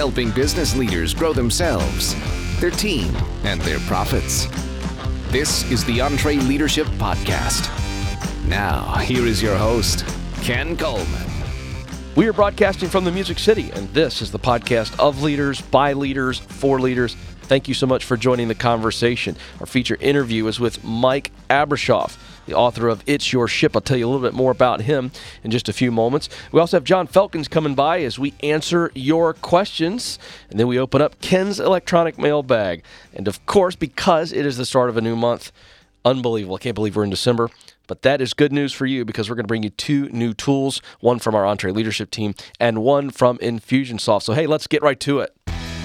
helping business leaders grow themselves, their team, and their profits. This is the EntreLeadership Podcast. Now, here is your host, Ken Coleman. We are broadcasting from the Music City, and this is the podcast of leaders, by leaders, for leaders. Thank you so much for joining the conversation. Our feature interview is with Mike Abrashoff, the author of It's Your Ship. I'll tell you a little bit more about him in just a few moments. We also have John Felkins coming by as we answer your questions, and then we open up Ken's electronic mailbag. And of course, because it is the start of a new month, unbelievable. I can't believe we're in December. But that is good news for you because we're going to bring you two new tools, one from our EntreLeadership team and one from Infusionsoft. So, hey, let's get right to it.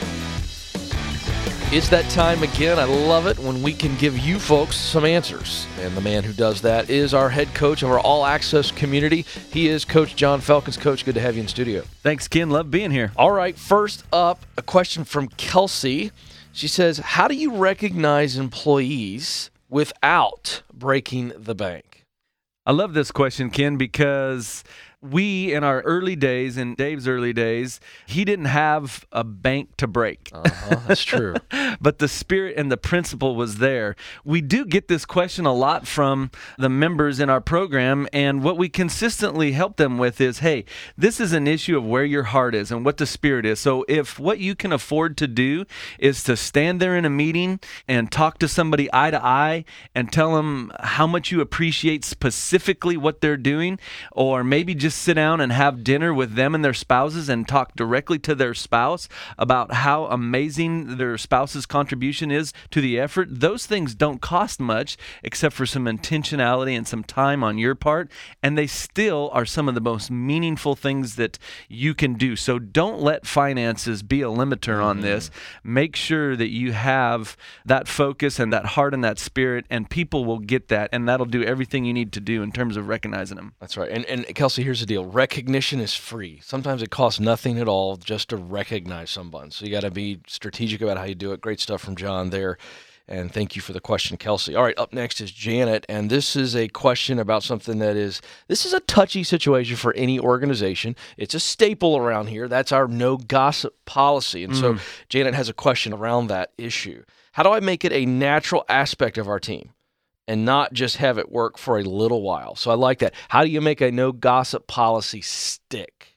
It's that time again. I love it when we can give you folks some answers. And the man who does that is our head coach of our All Access community. He is Coach John Felkins. Coach, good to have you in studio. Thanks, Ken. Love being here. All right, first up, a question from Kelsey. She says, how do you recognize employees without breaking the bank? I love this question, Ken, because we, in our early days, in Dave's early days, he didn't have a bank to break. That's true. But the spirit and the principle was there. We do get this question a lot from the members in our program, and what we consistently help them with is, hey, this is an issue of where your heart is and what the spirit is. So if what you can afford to do is to stand there in a meeting and talk to somebody eye to eye and tell them how much you appreciate specifically what they're doing, or maybe just sit down and have dinner with them and their spouses and talk directly to their spouse about how amazing their spouse's contribution is to the effort. Those things don't cost much except for some intentionality and some time on your part, and they still are some of the most meaningful things that you can do. So don't let finances be a limiter on this. Make sure that you have that focus and that heart and that spirit, and people will get that, and that'll do everything you need to do in terms of recognizing them. That's right. And Kelsey, here's the deal. Recognition is free. Sometimes it costs nothing at all just to recognize someone. So you got to be strategic about how you do it. Great stuff from John there. And thank you for the question, Kelsey. All right, up next is Janet. And this is a question about something this is a touchy situation for any organization. It's a staple around here. That's our no gossip policy. And so Janet has a question around that issue. How do I make it a natural aspect of our team and not just have it work for a little while? So I like that. How do you make a no gossip policy stick?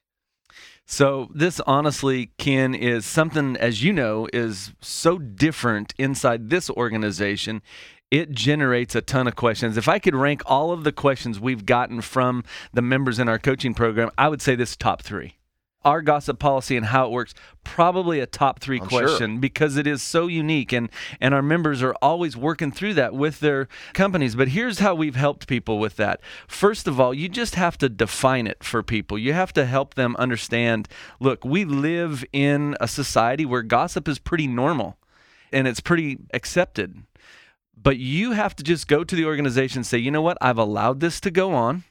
So this honestly, Ken, is something, as you know, is so different inside this organization. It generates a ton of questions. If I could rank all of the questions we've gotten from the members in our coaching program, I would say this top three. Our gossip policy and how it works, probably a top three question, sure, because it is so unique, and our members are always working through that with their companies. But here's how we've helped people with that. First of all, you just have to define it for people. You have to help them understand, look, we live in a society where gossip is pretty normal and it's pretty accepted. But you have to just go to the organization and say, you know what, I've allowed this to go on.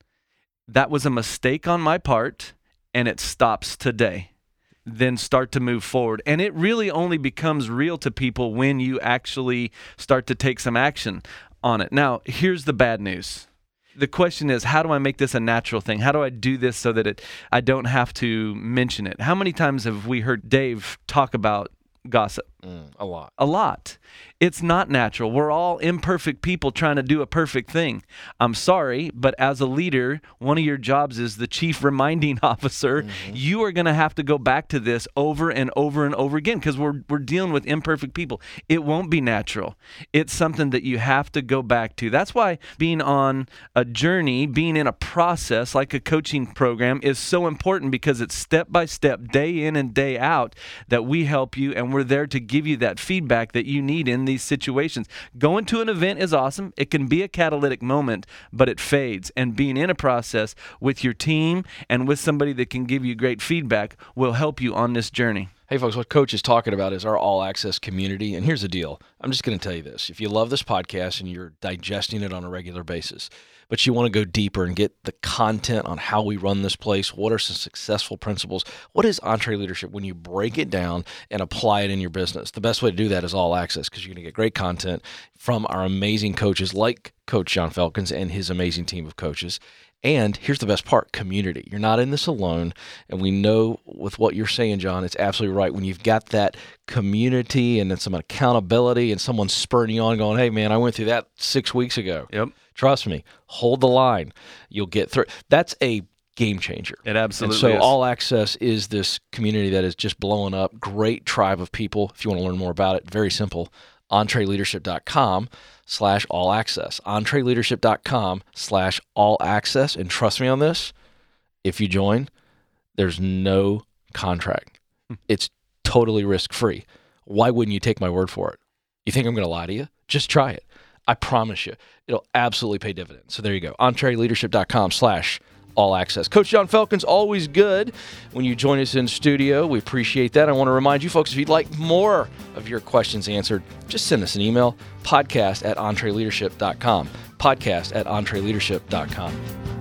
That was a mistake on my part, and it stops today. Then start to move forward. And it really only becomes real to people when you actually start to take some action on it. Now, here's the bad news. The question is, how do I make this a natural thing? How do I do this so that I don't have to mention it? How many times have we heard Dave talk about gossip? A lot. A lot. It's not natural. We're all imperfect people trying to do a perfect thing. I'm sorry, but as a leader, one of your jobs is the chief reminding officer. You are going to have to go back to this over and over and over again because we're dealing with imperfect people. It won't be natural. It's something that you have to go back to. That's why being on a journey, being in a process like a coaching program is so important, because it's step by step, day in and day out, that we help you, and we're there to give you that feedback that you need in these situations. Going to an event is awesome. It can be a catalytic moment, but it fades. And being in a process with your team and with somebody that can give you great feedback will help you on this journey. Hey, folks, what Coach is talking about is our All Access community. And here's the deal. I'm just going to tell you this. If you love this podcast and you're digesting it on a regular basis, but you want to go deeper and get the content on how we run this place, what are some successful principles, what is EntreLeadership when you break it down and apply it in your business? The best way to do that is All Access, because you're going to get great content from our amazing coaches like Coach John Felkins and his amazing team of coaches. And here's the best part, community. You're not in this alone. And we know with what you're saying, John, it's absolutely right. When you've got that community and then some accountability and someone spurring you on going, hey, man, I went through that 6 weeks ago. Yep. Trust me, hold the line. You'll get through. That's a game changer. It absolutely is. All Access is this community that is just blowing up. Great tribe of people. If you want to learn more about it, very simple. EntreLeadership.com/all access. EntreLeadership.com/all access. And trust me on this, if you join, there's no contract. It's totally risk-free. Why wouldn't you take my word for it? You think I'm going to lie to you? Just try it. I promise you, it'll absolutely pay dividends. So there you go. EntreLeadership.com/all access. Coach John Felkins, always good when you join us in studio. We appreciate that. I want to remind you folks, if you'd like more of your questions answered, just send us an email, podcast@EntreLeadership.com, podcast@EntreLeadership.com.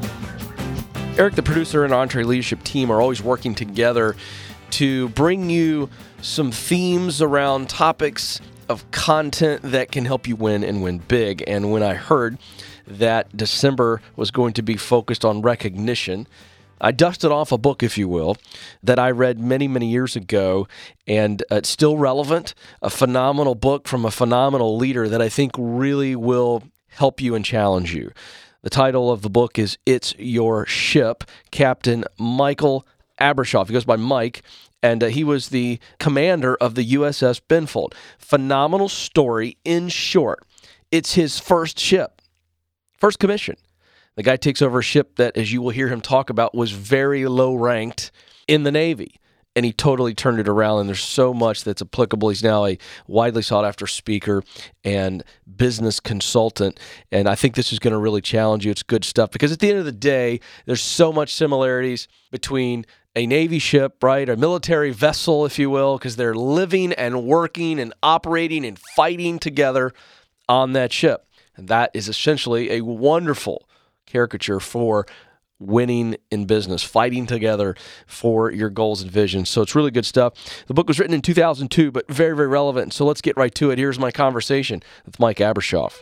Eric, the producer, and Entre Leadership team are always working together to bring you some themes around topics of content that can help you win and win big. And when I heard that December was going to be focused on recognition, I dusted off a book, if you will, that I read many, many years ago, and it's still relevant, a phenomenal book from a phenomenal leader that I think really will help you and challenge you. The title of the book is It's Your Ship, Captain Michael Abrashoff. He goes by Mike, and he was the commander of the USS Benfold. Phenomenal story. In short, it's his first ship. First commission. The guy takes over a ship that, as you will hear him talk about, was very low ranked in the Navy. And he totally turned it around, and there's so much that's applicable. He's now a widely sought-after speaker and business consultant, and I think this is going to really challenge you. It's good stuff, because at the end of the day, there's so much similarities between a Navy ship, right, a military vessel, if you will, because they're living and working and operating and fighting together on that ship. And that is essentially a wonderful caricature for winning in business, fighting together for your goals and visions. So it's really good stuff. The book was written in 2002, but very, very relevant. So let's get right to it. Here's my conversation with Mike Abrashoff.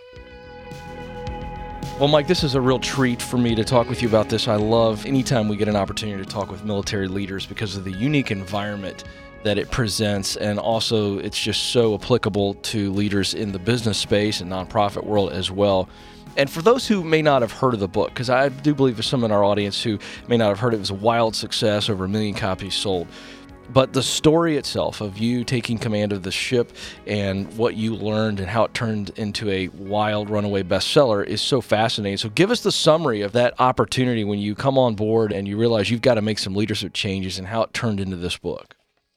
Well, Mike, this is a real treat for me to talk with you about this. I love anytime we get an opportunity to talk with military leaders because of the unique environment that it presents, and also it's just so applicable to leaders in the business space and nonprofit world as well. And for those who may not have heard of the book, because I do believe there's some in our audience who may not have heard it was a wild success, over 1 million copies sold. But the story itself of you taking command of the ship and what you learned and how it turned into a wild runaway bestseller is so fascinating. So give us the summary of that opportunity when you come on board and you realize you've got to make some leadership changes and how it turned into this book.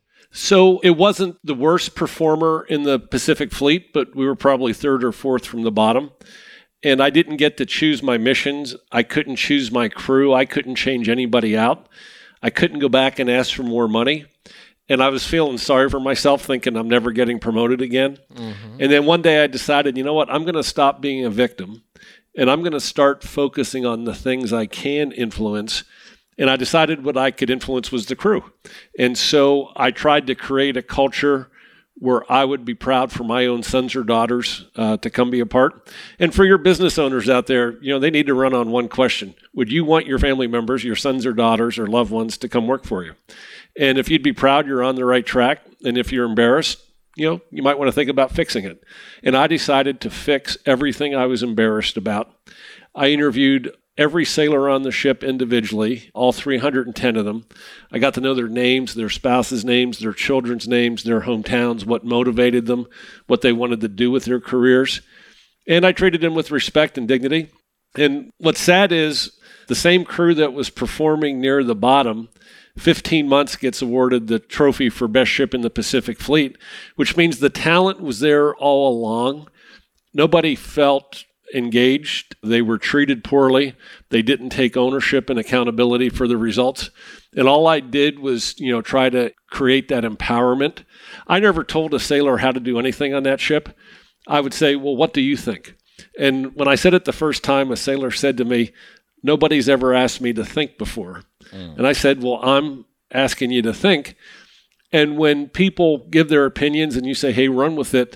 So it wasn't the worst performer in the Pacific Fleet, but we were probably third or fourth from the bottom. And I didn't get to choose my missions. I couldn't choose my crew. I couldn't change anybody out. I couldn't go back and ask for more money. And I was feeling sorry for myself, thinking I'm never getting promoted again. Mm-hmm. And then one day I decided, you know what, I'm going to stop being a victim, and I'm going to start focusing on the things I can influence. And I decided what I could influence was the crew. And so I tried to create a culture where I would be proud for my own sons or daughters to come be a part. And for your business owners out there, you know, they need to run on one question. Would you want your family members, your sons or daughters or loved ones to come work for you? And if you'd be proud, you're on the right track. And if you're embarrassed, you know, you might want to think about fixing it. And I decided to fix everything I was embarrassed about. I interviewed every sailor on the ship individually, all 310 of them. I got to know their names, their spouses' names, their children's names, their hometowns, what motivated them, what they wanted to do with their careers. And I treated them with respect and dignity. And what's sad is the same crew that was performing near the bottom, 15 months gets awarded the trophy for best ship in the Pacific Fleet, which means the talent was there all along. Nobody felt engaged. They were treated poorly. They didn't take ownership and accountability for the results. And all I did was, you know, try to create that empowerment. I never told a sailor how to do anything on that ship. I would say, well, what do you think? And when I said it the first time, a sailor said to me, nobody's ever asked me to think before. And I said, well, I'm asking you to think. And when people give their opinions and you say, hey, run with it,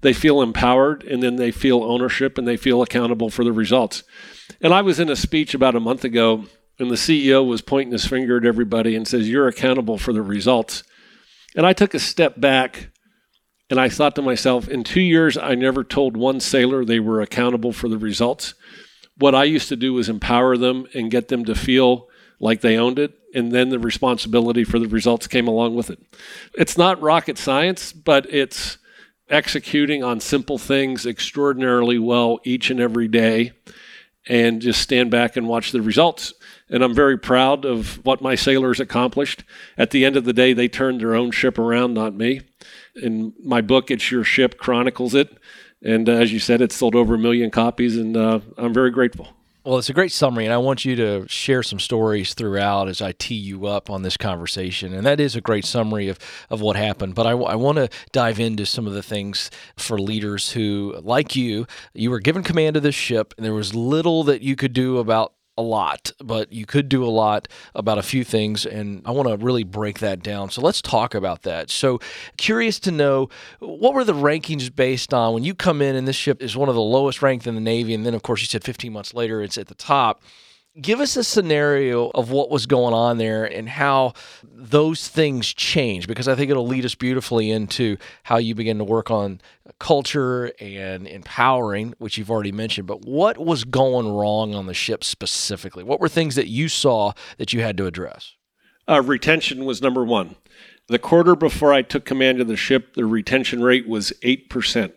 they feel empowered, and then they feel ownership, and they feel accountable for the results. And I was in a speech about a month ago, and the CEO was pointing his finger at everybody and says, "You're accountable for the results." And I took a step back, and I thought to myself, in 2 years, I never told one sailor they were accountable for the results. What I used to do was empower them and get them to feel like they owned it, and then the responsibility for the results came along with it. It's not rocket science, but it's executing on simple things extraordinarily well each and every day, and just stand back and watch the results. And I'm very proud of what my sailors accomplished. At the end of the day, they turned their own ship around, not me. In my book, It's Your Ship, chronicles it. And as you said, it's sold over 1 million copies, and I'm very grateful. Well, it's a great summary, and I want you to share some stories throughout as I tee you up on this conversation. And that is a great summary of what happened. But I want to dive into some of the things for leaders who, like you were given command of this ship, and there was little that you could do about a lot, but you could do a lot about a few things, and I want to really break that down. So let's talk about that. So curious to know, what were the rankings based on when you come in and this ship is one of the lowest ranked in the Navy, and then of course you said 15 months later it's at the top. Give us a scenario of what was going on there and how those things change, because I think it'll lead us beautifully into how you begin to work on culture and empowering, which you've already mentioned. But what was going wrong on the ship specifically? What were things that you saw that you had to address? Retention was number one. The quarter before I took command of the ship, the retention rate was 8%.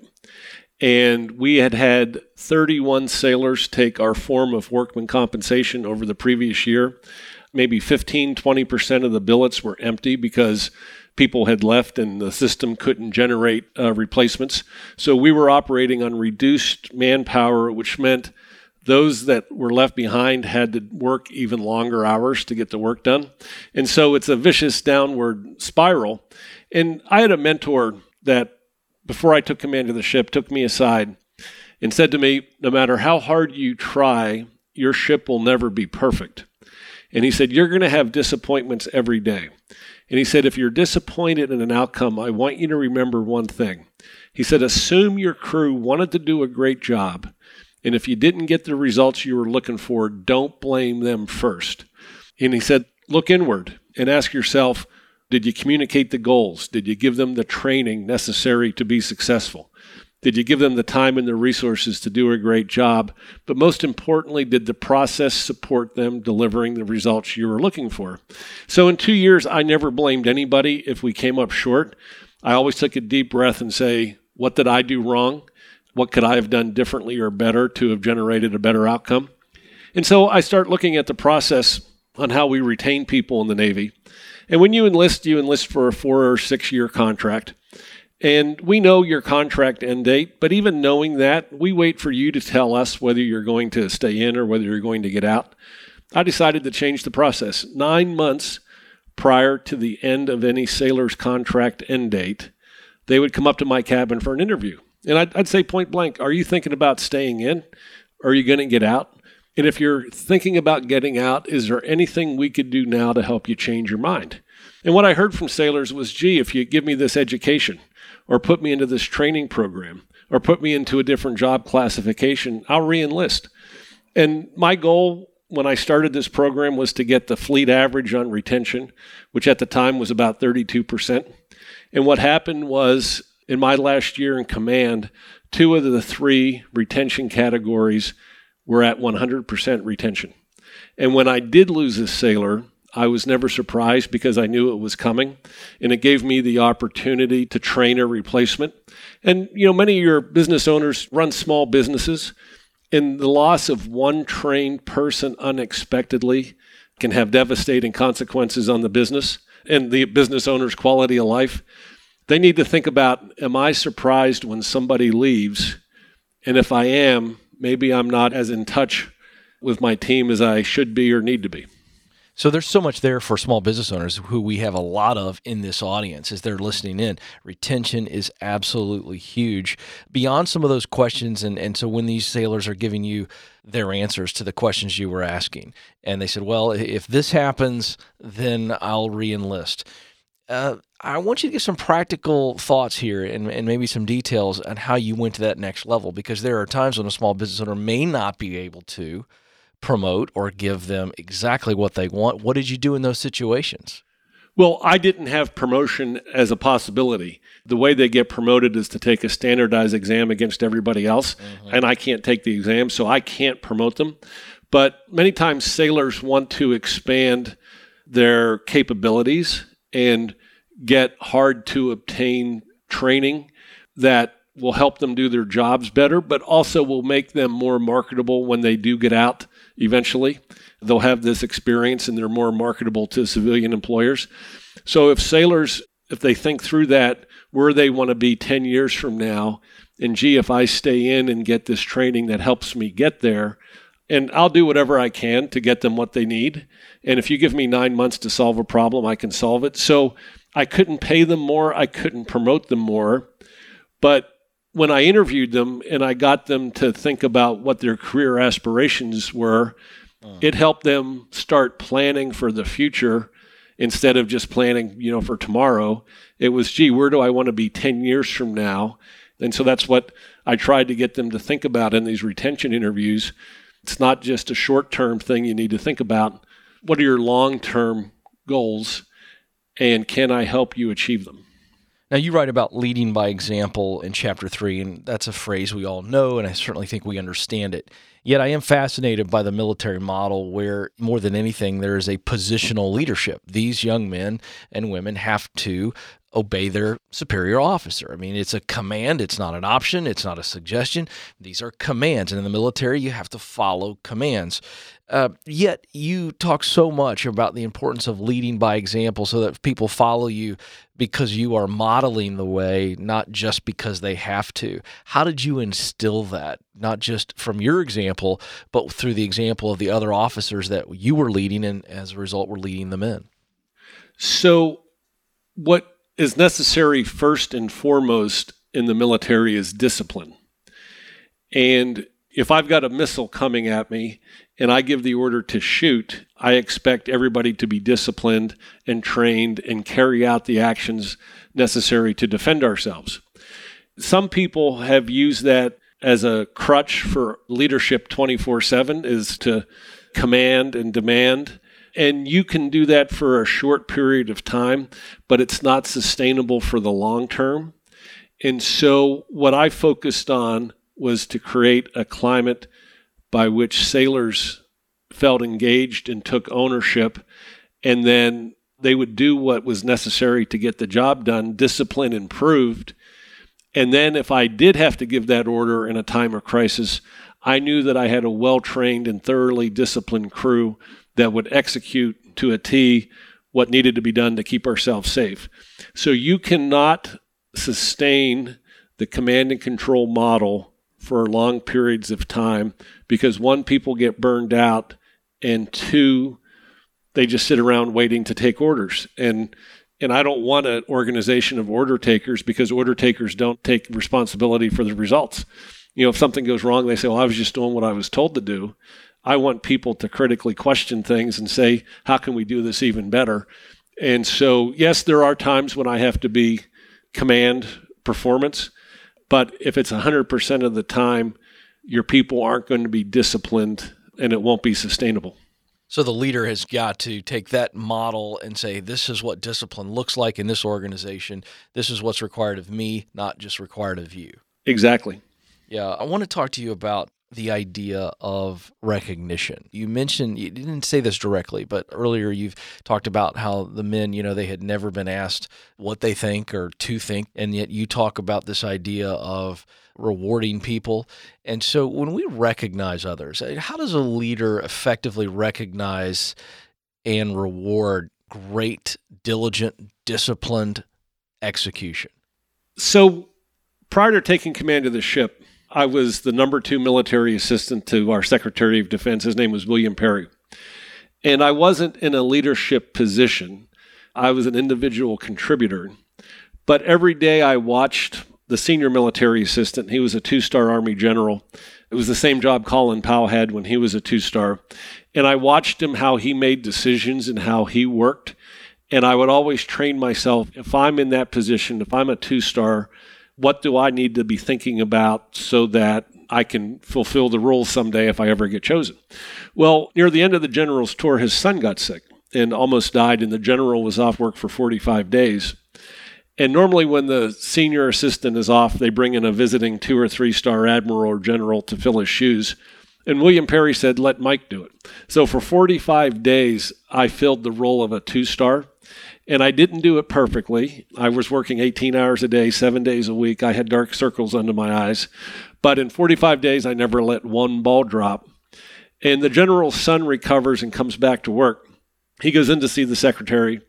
And we had 31 sailors take our form of workman compensation over the previous year. Maybe 15-20% of the billets were empty because people had left and the system couldn't generate replacements. So we were operating on reduced manpower, which meant those that were left behind had to work even longer hours to get the work done. And so it's a vicious downward spiral. And I had a mentor that, before I took command of the ship, took me aside and said to me, "No matter how hard you try, your ship will never be perfect." And he said, "You're going to have disappointments every day." And he said, "If you're disappointed in an outcome, I want you to remember one thing." He said, "Assume your crew wanted to do a great job. And if you didn't get the results you were looking for, don't blame them first." And he said, "Look inward and ask yourself, did you communicate the goals? Did you give them the training necessary to be successful? Did you give them the time and the resources to do a great job? But most importantly, did the process support them delivering the results you were looking for?" So in 2 years, I never blamed anybody if we came up short. I always took a deep breath and say, what did I do wrong? What could I have done differently or better to have generated a better outcome? And so I start looking at the process on how we retain people in the Navy. And when you enlist for a 4 or 6 year contract. And we know your contract end date, but even knowing that, we wait for you to tell us whether you're going to stay in or whether you're going to get out. I decided to change the process. 9 months prior to the end of any sailor's contract end date, they would come up to my cabin for an interview. And I'd say point blank, "Are you thinking about staying in? Or are you going to get out? And if you're thinking about getting out, is there anything we could do now to help you change your mind?" And what I heard from sailors was, "Gee, if you give me this education or put me into this training program or put me into a different job classification, I'll re-enlist." And my goal when I started this program was to get the fleet average on retention, which at the time was about 32%. And what happened was, in my last year in command, 2 of the 3 retention categories were at 100% retention. And when I did lose a sailor, I was never surprised because I knew it was coming, and it gave me the opportunity to train a replacement. And, many of your business owners run small businesses, and the loss of one trained person unexpectedly can have devastating consequences on the business and the business owner's quality of life. They need to think about, am I surprised when somebody leaves? And if I am, maybe I'm not as in touch with my team as I should be or need to be. So there's so much there for small business owners who we have a lot of in this audience as they're listening in. Retention is absolutely huge beyond some of those questions. And so when these sailors are giving you their answers to the questions you were asking, and they said, well, if this happens, then I'll re-enlist. I want you to give some practical thoughts here and maybe some details on how you went to that next level, because there are times when a small business owner may not be able to promote or give them exactly what they want. What did you do in those situations? Well, I didn't have promotion as a possibility. The way they get promoted is to take a standardized exam against everybody else, and I can't take the exam, so I can't promote them. But many times sailors want to expand their capabilities and get hard-to-obtain training that will help them do their jobs better, but also will make them more marketable when they do get out eventually. They'll have this experience and they're more marketable to civilian employers. So if sailors, if they think through that, where they want to be 10 years from now, and gee, if I stay in and get this training that helps me get there, and I'll do whatever I can to get them what they need. And if you give me 9 months to solve a problem, I can solve it. So I couldn't pay them more. I couldn't promote them more. But when I interviewed them and I got them to think about what their career aspirations were, it helped them start planning for the future instead of just planning, for tomorrow. It was, gee, where do I want to be 10 years from now? And so that's what I tried to get them to think about in these retention interviews. It's not just a short-term thing you need to think about. What are your long-term goals, and can I help you achieve them? Now, you write about leading by example in Chapter 3, and that's a phrase we all know, and I certainly think we understand it. Yet I am fascinated by the military model where, more than anything, there is a positional leadership. These young men and women have to obey their superior officer. I mean, it's a command. It's not an option. It's not a suggestion. These are commands. And in the military, you have to follow commands. Yet you talk so much about the importance of leading by example so that people follow you because you are modeling the way, not just because they have to. How did you instill that, not just from your example, but through the example of the other officers that you were leading and as a result were leading them in? So what is necessary first and foremost in the military is discipline. And if I've got a missile coming at me and I give the order to shoot, I expect everybody to be disciplined and trained and carry out the actions necessary to defend ourselves. Some people have used that as a crutch for leadership 24/7, is to command and demand. And you can do that for a short period of time, but it's not sustainable for the long term. And so what I focused on was to create a climate by which sailors felt engaged and took ownership, and then they would do what was necessary to get the job done, discipline improved. And then if I did have to give that order in a time of crisis, I knew that I had a well-trained and thoroughly disciplined crew that would execute to a T what needed to be done to keep ourselves safe. So you cannot sustain the command and control model for long periods of time because, one, people get burned out, and two, they just sit around waiting to take orders. And I don't want an organization of order takers, because order takers don't take responsibility for the results. If something goes wrong, they say, well, I was just doing what I was told to do. I want people to critically question things and say, how can we do this even better? And so, yes, there are times when I have to be command performance, but if it's 100% of the time, your people aren't going to be disciplined and it won't be sustainable. So the leader has got to take that model and say, this is what discipline looks like in this organization. This is what's required of me, not just required of you. Exactly. Yeah, I want to talk to you about the idea of recognition. You mentioned, you didn't say this directly, but earlier you've talked about how the men, they had never been asked what they think or to think, and yet you talk about this idea of rewarding people. And so when we recognize others, how does a leader effectively recognize and reward great, diligent, disciplined execution? So prior to taking command of the ship, I was the number 2 military assistant to our Secretary of Defense. His name was William Perry. And I wasn't in a leadership position. I was an individual contributor. But every day I watched the senior military assistant. He was a 2-star Army general. It was the same job Colin Powell had when he was a 2-star. And I watched him, how he made decisions and how he worked. And I would always train myself, if I'm in that position, if I'm a 2-star, what do I need to be thinking about so that I can fulfill the role someday if I ever get chosen? Well, near the end of the general's tour, his son got sick and almost died, and the general was off work for 45 days. And normally when the senior assistant is off, they bring in a visiting 2 or 3-star admiral or general to fill his shoes. And William Perry said, let Mike do it. So for 45 days, I filled the role of a 2-star. And I didn't do it perfectly. I was working 18 hours a day, 7 days a week. I had dark circles under my eyes. But in 45 days, I never let one ball drop. And the general's son recovers and comes back to work. He goes in to see the secretary.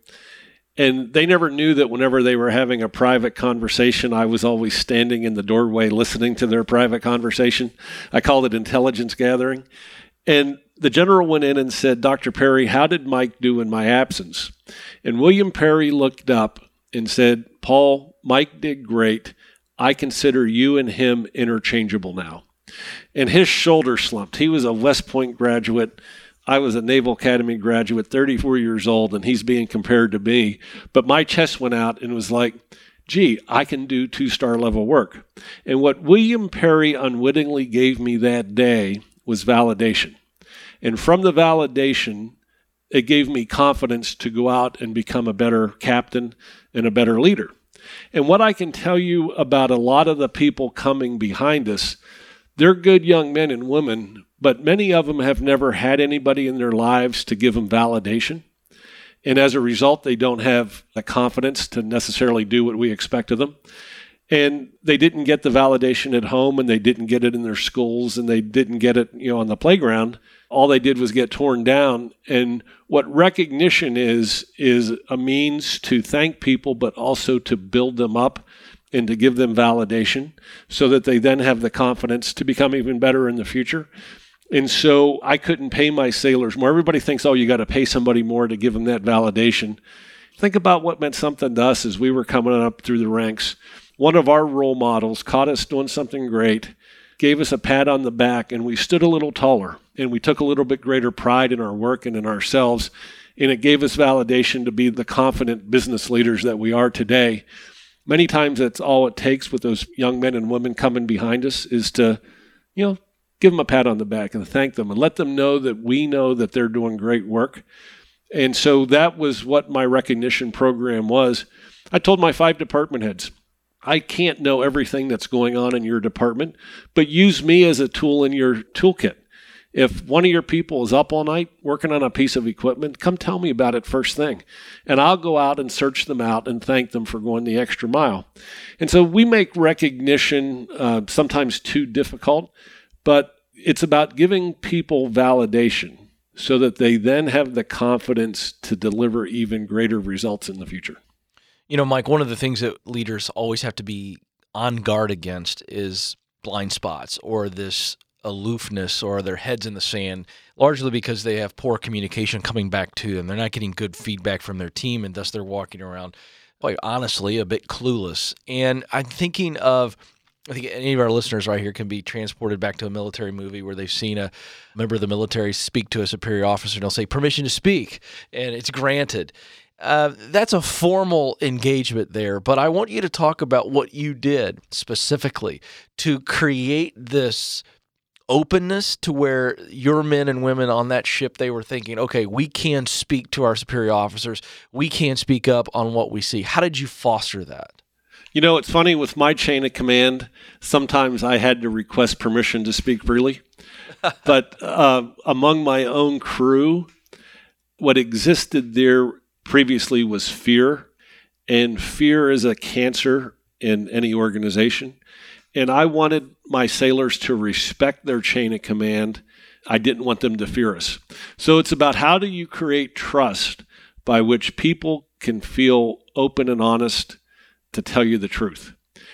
And they never knew that whenever they were having a private conversation, I was always standing in the doorway listening to their private conversation. I called it intelligence gathering. And the general went in and said, Dr. Perry, how did Mike do in my absence? And William Perry looked up and said, Paul, Mike did great. I consider you and him interchangeable now. And his shoulders slumped. He was a West Point graduate. I was a Naval Academy graduate, 34 years old, and he's being compared to me. But my chest went out and was like, gee, I can do 2-star level work. And what William Perry unwittingly gave me that day was validation. And from the validation, it gave me confidence to go out and become a better captain and a better leader. And what I can tell you about a lot of the people coming behind us, they're good young men and women, but many of them have never had anybody in their lives to give them validation. And as a result, they don't have the confidence to necessarily do what we expect of them. And they didn't get the validation at home, and they didn't get it in their schools, and they didn't get it, on the playground. All they did was get torn down. And what recognition is a means to thank people, but also to build them up and to give them validation so that they then have the confidence to become even better in the future. And so I couldn't pay my sailors more. Everybody thinks, you got to pay somebody more to give them that validation. Think about what meant something to us as we were coming up through the ranks. One of our role models caught us doing something great, gave us a pat on the back, and we stood a little taller, and we took a little bit greater pride in our work and in ourselves, and it gave us validation to be the confident business leaders that we are today. Many times that's all it takes with those young men and women coming behind us is to, give them a pat on the back and thank them and let them know that we know that they're doing great work. And so that was what my recognition program was. I told my 5 department heads, I can't know everything that's going on in your department, but use me as a tool in your toolkit. If one of your people is up all night working on a piece of equipment, come tell me about it first thing. And I'll go out and search them out and thank them for going the extra mile. And so we make recognition sometimes too difficult, but it's about giving people validation so that they then have the confidence to deliver even greater results in the future. Mike, one of the things that leaders always have to be on guard against is blind spots or this aloofness or their heads in the sand, largely because they have poor communication coming back to them. They're not getting good feedback from their team, and thus they're walking around, quite honestly, a bit clueless. And I'm thinking of, I think any of our listeners right here can be transported back to a military movie where they've seen a member of the military speak to a superior officer, and they'll say, permission to speak, and it's granted. That's a formal engagement there, but I want you to talk about what you did specifically to create this openness to where your men and women on that ship, they were thinking, okay, we can speak to our superior officers. We can speak up on what we see. How did you foster that? It's funny with my chain of command, sometimes I had to request permission to speak freely. But among my own crew, what existed there previously was fear. And fear is a cancer in any organization. And I wanted my sailors to respect their chain of command. I didn't want them to fear us. So it's about how do you create trust by which people can feel open and honest to tell you the truth.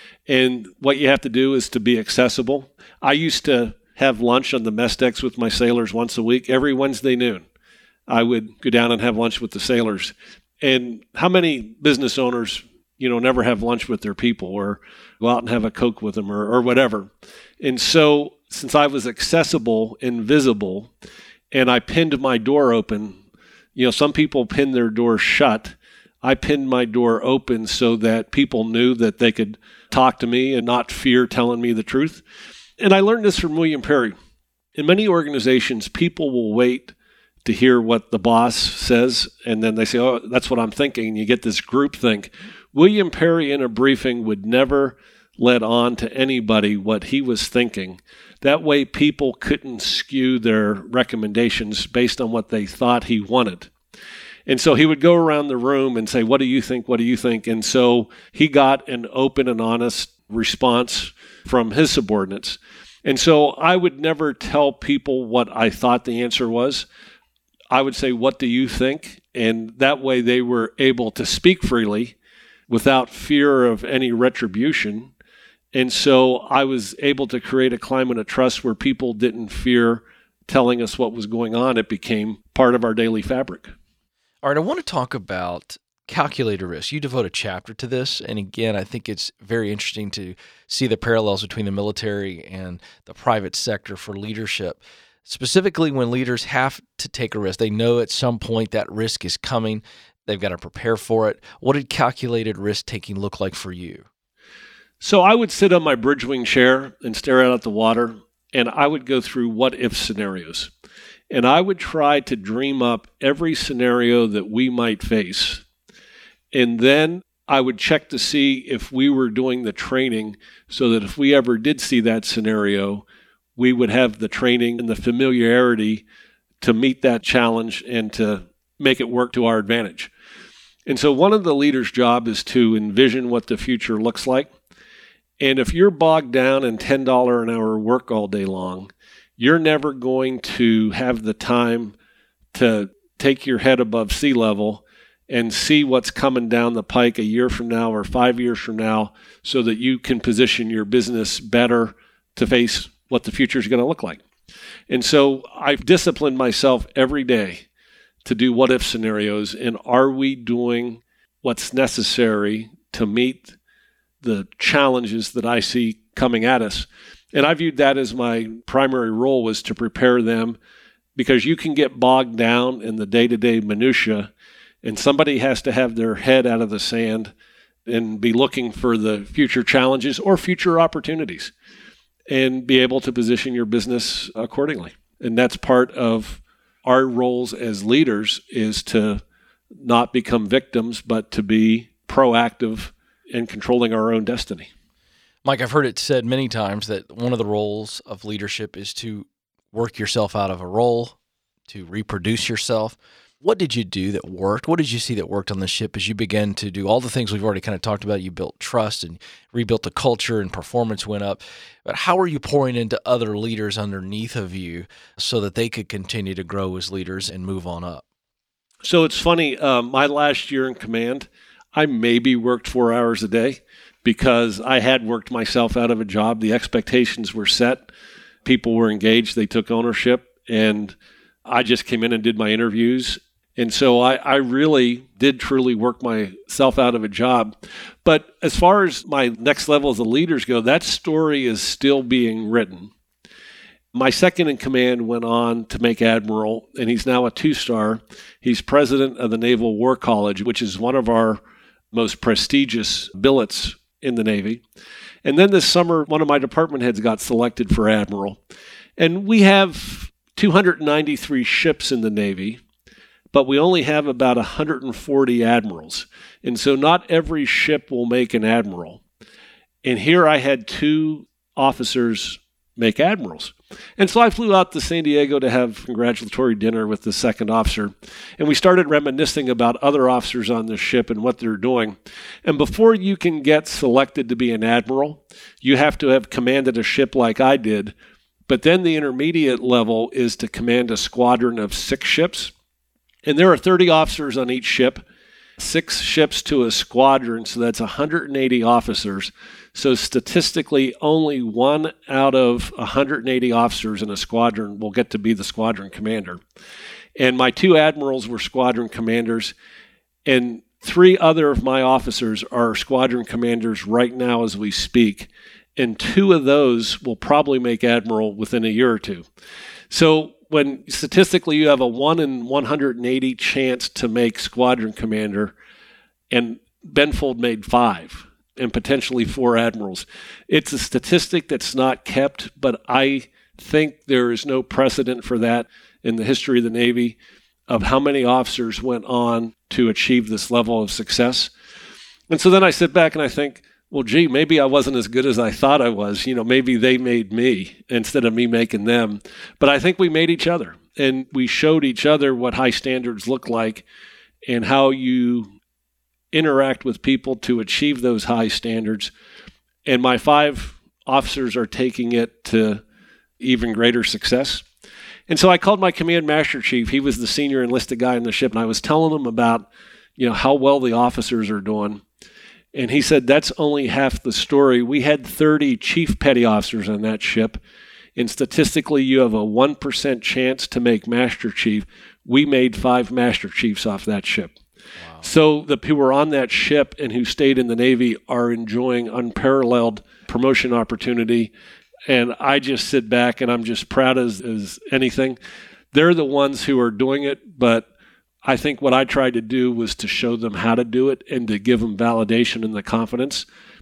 And what you have to do is to be accessible. I used to have lunch on the mess decks with my sailors once a week. Every Wednesday noon, I would go down and have lunch with the sailors. And how many business owners never have lunch with their people or go out and have a Coke with them or whatever. And so since I was accessible and visible and I pinned my door open, some people pin their doors shut I pinned my door open so that people knew that they could talk to me and not fear telling me the truth. And I learned this from William Perry. In many organizations, people will wait to hear what the boss says, and then they say, oh, that's what I'm thinking, and you get this groupthink. William Perry in a briefing would never let on to anybody what he was thinking. That way people couldn't skew their recommendations based on what they thought he wanted. And so he would go around the room and say, what do you think? What do you think? And so he got an open and honest response from his subordinates. And so I would never tell people what I thought the answer was. I would say, what do you think? And that way they were able to speak freely without fear of any retribution. And so I was able to create a climate of trust where people didn't fear telling us what was going on. It became part of our daily fabric. All right, I want to talk about calculated risk. You devote a chapter to this, and again, I think it's very interesting to see the parallels between the military and the private sector for leadership. Specifically, when leaders have to take a risk, they know at some point that risk is coming. They've got to prepare for it. What did calculated risk-taking look like for you? So I would sit on my bridge-wing chair and stare out at the water, and I would go through what-if scenarios. And I would try to dream up every scenario that we might face. And then I would check to see if we were doing the training so that if we ever did see that scenario, we would have the training and the familiarity to meet that challenge and to make it work to our advantage. And so one of the leaders' job is to envision what the future looks like. And if you're bogged down in $10 an hour work all day long, you're never going to have the time to take your head above sea level and see what's coming down the pike a year from now or 5 years from now so that you can position your business better to face what the future is going to look like. And so I've disciplined myself every day to do what-if scenarios, and are we doing what's necessary to meet the challenges that I see coming at us? And I viewed that as my primary role, was to prepare them, because you can get bogged down in the day-to-day minutia, and somebody has to have their head out of the sand and be looking for the future challenges or future opportunities and be able to position your business accordingly. And that's part of our roles as leaders, is to not become victims, but to be proactive in controlling our own destiny. Mike, I've heard it said many times that one of the roles of leadership is to work yourself out of a role, to reproduce yourself. What did you do that worked? What did you see that worked on the ship as you began to do all the things we've already kind of talked about? You built trust and rebuilt the culture, and performance went up. But how are you pouring into other leaders underneath of you so that they could continue to grow as leaders and move on up? So it's funny, my last year in command, I maybe worked 4 hours a day because I had worked myself out of a job. The expectations were set. People were engaged. They took ownership. And I just came in and did my interviews. And so I really did truly work myself out of a job. But as far as my next level as the leaders go, that story is still being written. My second in command went on to make admiral, and he's now a 2-star. He's president of the Naval War College, which is one of our most prestigious billets in the Navy. And then this summer, one of my department heads got selected for admiral. And we have 293 ships in the Navy, but we only have about 140 admirals. And so not every ship will make an admiral. And here I had 2 officers make admirals. And so I flew out to San Diego to have congratulatory dinner with the second officer. And we started reminiscing about other officers on the ship and what they're doing. And before you can get selected to be an admiral, you have to have commanded a ship like I did. But then the intermediate level is to command a squadron of 6 ships. And there are 30 officers on each ship, 6 ships to a squadron, so that's 180 officers. So statistically, only 1 out of 180 officers in a squadron will get to be the squadron commander. And my 2 admirals were squadron commanders, and 3 other of my officers are squadron commanders right now as we speak. And 2 of those will probably make admiral within a year or 2. So when statistically you have a 1 in 180 chance to make squadron commander, and Benfold made 5 and potentially 4 admirals. It's a statistic that's not kept, but I think there is no precedent for that in the history of the Navy of how many officers went on to achieve this level of success. And so then I sit back and I think, well, gee, maybe I wasn't as good as I thought I was. Maybe they made me instead of me making them. But I think we made each other, and we showed each other what high standards look like and how you interact with people to achieve those high standards. And my 5 officers are taking it to even greater success. And so I called my command master chief. He was the senior enlisted guy in the ship, and I was telling him about, how well the officers are doing. And he said, that's only half the story. We had 30 chief petty officers on that ship, and statistically you have a 1% chance to make master chief. We made 5 master chiefs off that ship. Wow. So the people who were on that ship and who stayed in the Navy are enjoying unparalleled promotion opportunity. And I just sit back and I'm just proud as anything. They're the ones who are doing it, but I think what I tried to do was to show them how to do it and to give them validation and the confidence.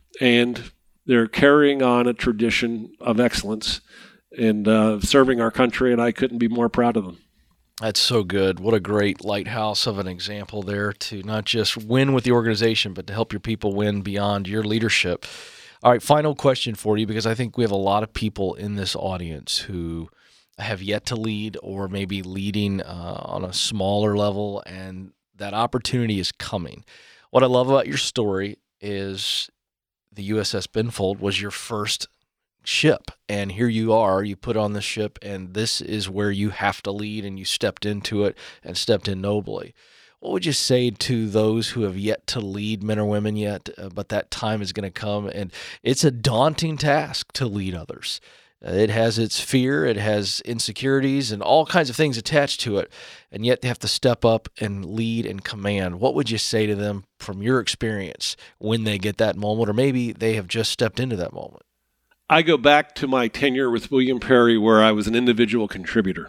And they're carrying on a tradition of excellence and serving our country, and I couldn't be more proud of them. That's so good. What a great lighthouse of an example there to not just win with the organization, but to help your people win beyond your leadership. All right, final question for you, because I think we have a lot of people in this audience who have yet to lead or maybe leading on a smaller level, and that opportunity is coming. What I love about your story is the USS Benfold was your first ship, and here you are, you put on the ship, and this is where you have to lead, and you stepped into it and stepped in nobly. What would you say to those who have yet to lead, men or women yet, but that time is going to come, and it's a daunting task to lead others. It has its fear, it has insecurities, and all kinds of things attached to it, and yet they have to step up and lead and command. What would you say to them from your experience when they get that moment, or maybe they have just stepped into that moment? I go back to my tenure with William Perry, where I was an individual contributor.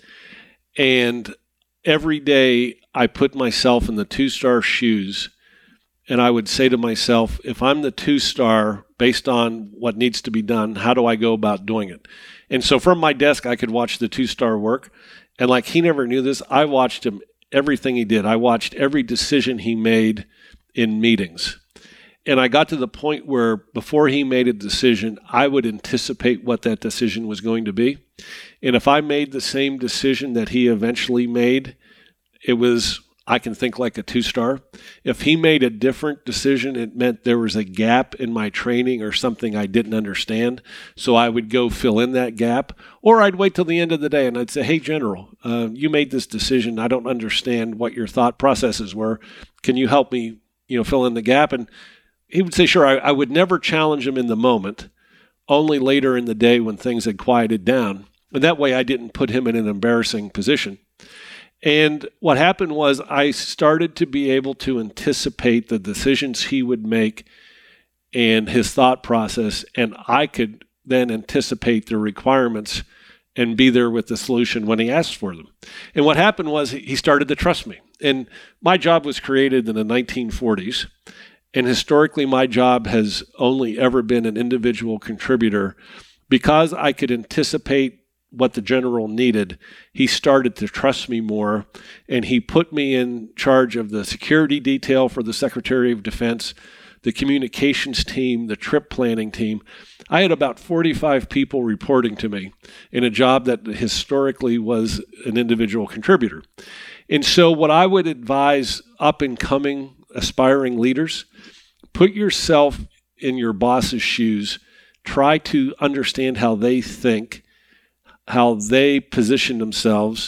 And every day I put myself in the 2-star shoes, and I would say to myself, if I'm the 2-star, based on what needs to be done, how do I go about doing it? And so from my desk, I could watch the 2-star work. And like he never knew this, I watched him, everything he did. I watched every decision he made in meetings. And I got to the point where before he made a decision, I would anticipate what that decision was going to be. And if I made the same decision that he eventually made, I can think like a 2-star. If he made a different decision, it meant there was a gap in my training or something I didn't understand. So I would go fill in that gap, or I'd wait till the end of the day and I'd say, hey, General, you made this decision. I don't understand what your thought processes were. Can you help me, fill in the gap? And he would say, sure. I would never challenge him in the moment, only later in the day when things had quieted down. And that way I didn't put him in an embarrassing position. And what happened was I started to be able to anticipate the decisions he would make and his thought process, and I could then anticipate the requirements and be there with the solution when he asked for them. And what happened was he started to trust me. And my job was created in the 1940s, and historically my job has only ever been an individual contributor. Because I could anticipate what the general needed, he started to trust me more, and he put me in charge of the security detail for the Secretary of Defense, the communications team, the trip planning team. I had about 45 people reporting to me in a job that historically was an individual contributor. And so what I would advise up-and-coming aspiring leaders, put yourself in your boss's shoes, try to understand how they think, how they position themselves,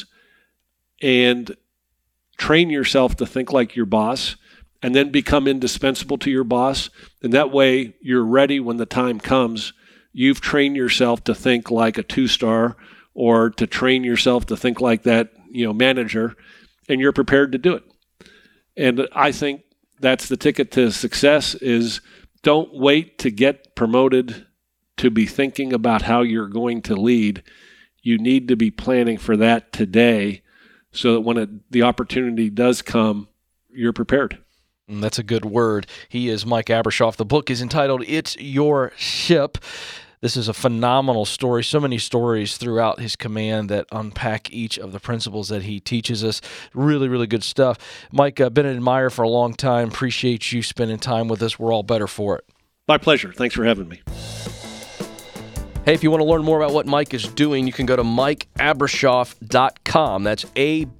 and train yourself to think like your boss, and then become indispensable to your boss. And that way you're ready when the time comes. You've trained yourself to think like a 2-star, or to train yourself to think like that, manager, and you're prepared to do it. And I think that's the ticket to success, is don't wait to get promoted to be thinking about how you're going to lead. You need to be planning for that today, so that when the opportunity does come, you're prepared. That's a good word. He is Mike Abrashoff. The book is entitled It's Your Ship. This is a phenomenal story. So many stories throughout his command that unpack each of the principles that he teaches us. Really, really good stuff. Mike, been an admirer for a long time. Appreciate you spending time with us. We're all better for it. My pleasure. Thanks for having me. Hey, if you want to learn more about what Mike is doing, you can go to MikeAbrashoff.com. That's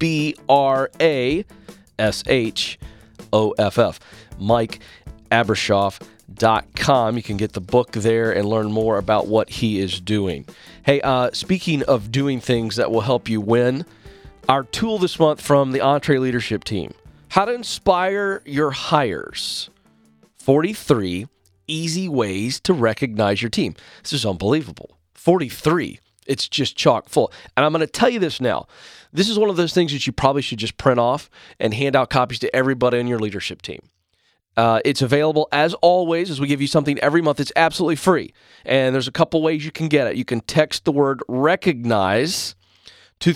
ABRASHOFF. MikeAbrashoff.com. You can get the book there and learn more about what he is doing. Hey, speaking of doing things that will help you win, our tool this month from the EntreLeadership team, how to inspire your hires. 43 easy ways to recognize your team. This is unbelievable. 43. It's just chock full. And I'm going to tell you this now. This is one of those things that you probably should just print off and hand out copies to everybody on your leadership team. It's available, as always, as we give you something every month. It's absolutely free. And there's a couple ways you can get it. You can text the word recognize to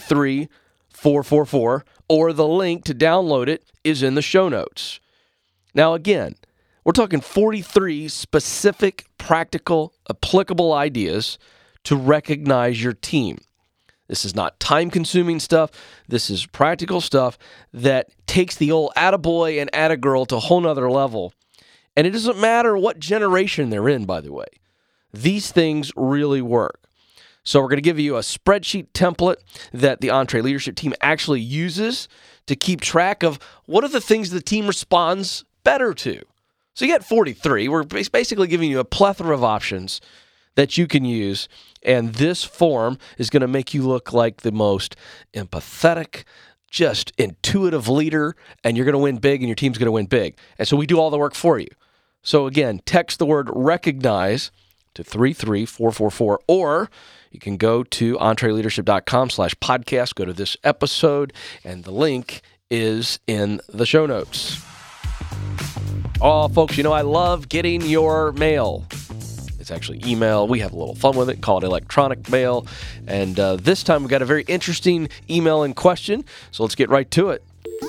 33444, or the link to download it is in the show notes. Now, again, we're talking 43 specific, practical, applicable ideas to recognize your team. This is not time-consuming stuff. This is practical stuff that takes the old attaboy and attagirl to a whole nother level. And it doesn't matter what generation they're in, by the way. These things really work. So we're going to give you a spreadsheet template that the EntreLeadership team actually uses to keep track of what are the things the team responds better to. So you got 43. We're basically giving you a plethora of options that you can use, and this form is going to make you look like the most empathetic, just intuitive leader, and you're going to win big, and your team's going to win big. And so we do all the work for you. So again, text the word recognize to 33444, or you can go to EntreLeadership.com/podcast, go to this episode, and the link is in the show notes. Oh, folks, you know I love getting your mail. It's actually email. We have a little fun with it, call it electronic mail. And this time we've got a very interesting email in question, so let's get right to it.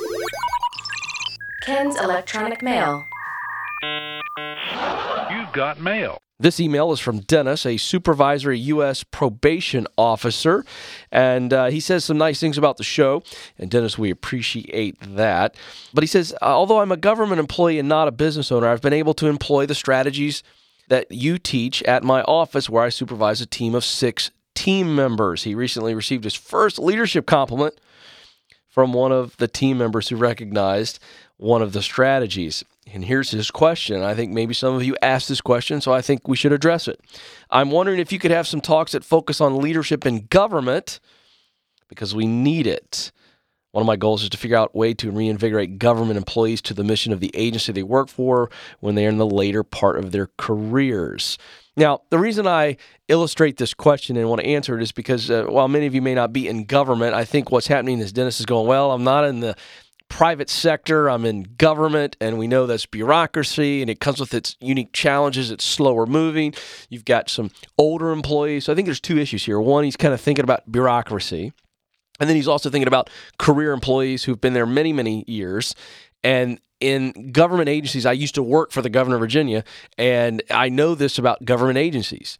Ken's electronic mail. You've got mail. This email is from Dennis, a supervisory U.S. probation officer, and he says some nice things about the show, and Dennis, we appreciate that. But he says, although I'm a government employee and not a business owner, I've been able to employ the strategies that you teach at my office, where I supervise a team of 6 team members. He recently received his first leadership compliment from one of the team members who recognized one of the strategies. And here's his question. I think maybe some of you asked this question, so I think we should address it. I'm wondering if you could have some talks that focus on leadership in government, because we need it. One of my goals is to figure out a way to reinvigorate government employees to the mission of the agency they work for when they are in the later part of their careers. Now, the reason I illustrate this question and want to answer it is because while many of you may not be in government, I think what's happening is Dennis is going, well, I'm not in the private sector, I'm in government, and we know that's bureaucracy, and it comes with its unique challenges. It's slower moving. You've got some older employees. So I think there's 2 issues here. One, he's kind of thinking about bureaucracy, and then he's also thinking about career employees who've been there many, many years. And in government agencies, I used to work for the governor of Virginia, and I know this about government agencies.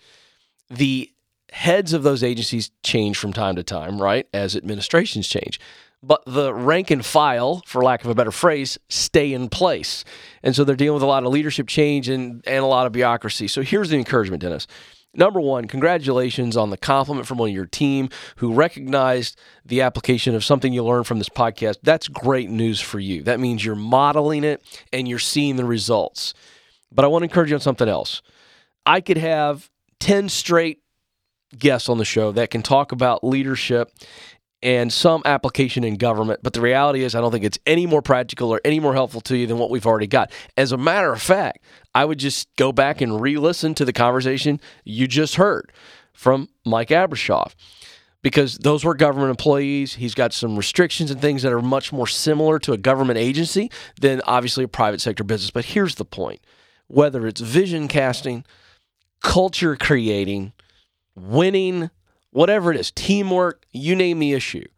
The heads of those agencies change from time to time, right, as administrations change. But the rank and file, for lack of a better phrase, stay in place. And so they're dealing with a lot of leadership change and a lot of bureaucracy. So here's the encouragement, Dennis. Number one, congratulations on the compliment from one of your team who recognized the application of something you learned from this podcast. That's great news for you. That means you're modeling it and you're seeing the results. But I want to encourage you on something else. I could have 10 straight guests on the show that can talk about leadership and some application in government, but the reality is I don't think it's any more practical or any more helpful to you than what we've already got. As a matter of fact, I would just go back and re-listen to the conversation you just heard from Mike Abrashoff, because those were government employees. He's got some restrictions and things that are much more similar to a government agency than obviously a private sector business. But here's the point. Whether it's vision casting, culture creating, winning, whatever it is, teamwork, you name the issue,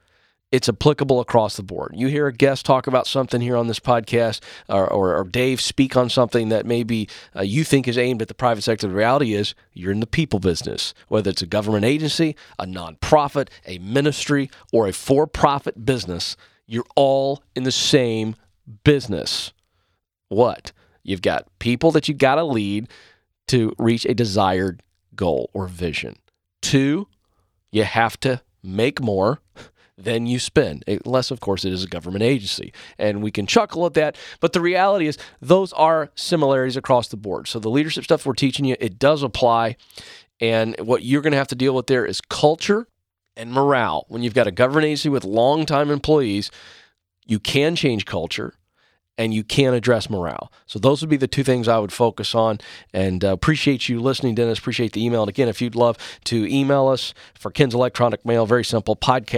it's applicable across the board. You hear a guest talk about something here on this podcast, or Dave speak on something that maybe you think is aimed at the private sector. The reality is you're in the people business, whether it's a government agency, a nonprofit, a ministry, or a for-profit business. You're all in the same business. What? You've got people that you got to lead to reach a desired goal or vision. 2, you have to make more than you spend, unless, of course, it is a government agency. And we can chuckle at that, but the reality is those are similarities across the board. So the leadership stuff we're teaching you, it does apply. And what you're going to have to deal with there is culture and morale. When you've got a government agency with long-time employees, you can change culture and you can address morale. So those would be the 2 things I would focus on. And appreciate you listening, Dennis. Appreciate the email. And again, if you'd love to email us for Ken's electronic mail, very simple,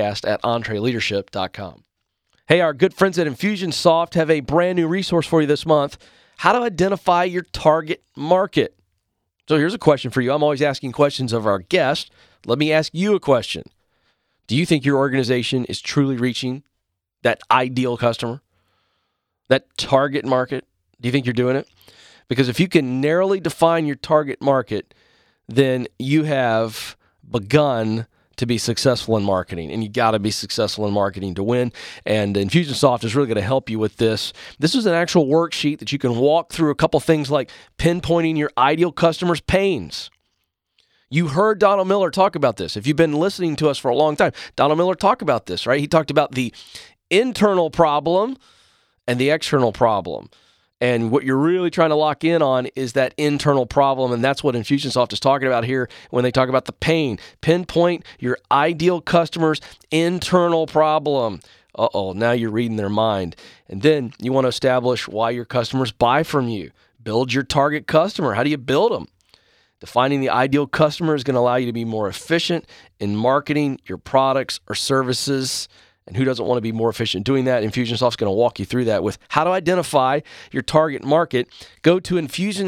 podcast@entreleadership.com. Hey, our good friends at Infusionsoft have a brand new resource for you this month, how to identify your target market. So here's a question for you. I'm always asking questions of our guests. Let me ask you a question. Do you think your organization is truly reaching that ideal customer? That target market? Do you think you're doing it? Because if you can narrowly define your target market, then you have begun to be successful in marketing, and you got to be successful in marketing to win. And Infusionsoft is really going to help you with this. This is an actual worksheet that you can walk through a couple things like pinpointing your ideal customer's pains. You heard Donald Miller talk about this. If you've been listening to us for a long time, Donald Miller talked about this, right? He talked about the internal problem and the external problem. And what you're really trying to lock in on is that internal problem, and that's what Infusionsoft is talking about here when they talk about the pain. Pinpoint your ideal customer's internal problem. Now you're reading their mind. And then you want to establish why your customers buy from you. Build your target customer. How do you build them? Defining the ideal customer is going to allow you to be more efficient in marketing your products or services. And who doesn't want to be more efficient doing that? Infusionsoft's going to walk you through that with how to identify your target market. Go to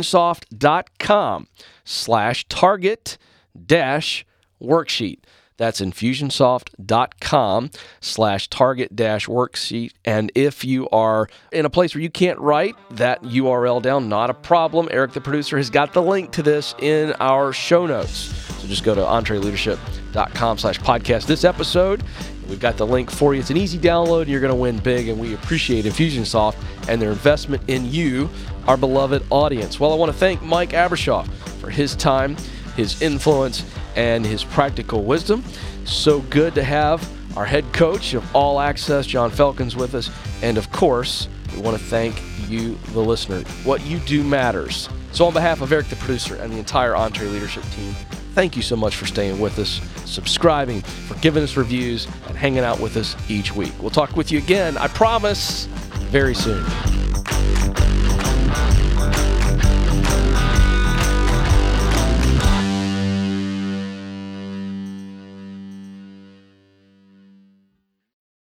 Infusionsoft.com/target-worksheet. That's Infusionsoft.com/target-worksheet. And if you are in a place where you can't write that URL down, not a problem. Eric, the producer, has got the link to this in our show notes. So just go to entreleadership.com/podcast. This episode, we've got the link for you. It's an easy download, and you're going to win big, and we appreciate Infusionsoft and their investment in you, our beloved audience. Well, I want to thank Mike Abrashoff for his time, his influence, and his practical wisdom. So good to have our head coach of All Access, John Felkins, with us. And, of course, we want to thank you, the listener. What you do matters. So on behalf of Eric, the producer, and the entire EntreLeadership team, thank you so much for staying with us, subscribing, for giving us reviews, and hanging out with us each week. We'll talk with you again, I promise, very soon.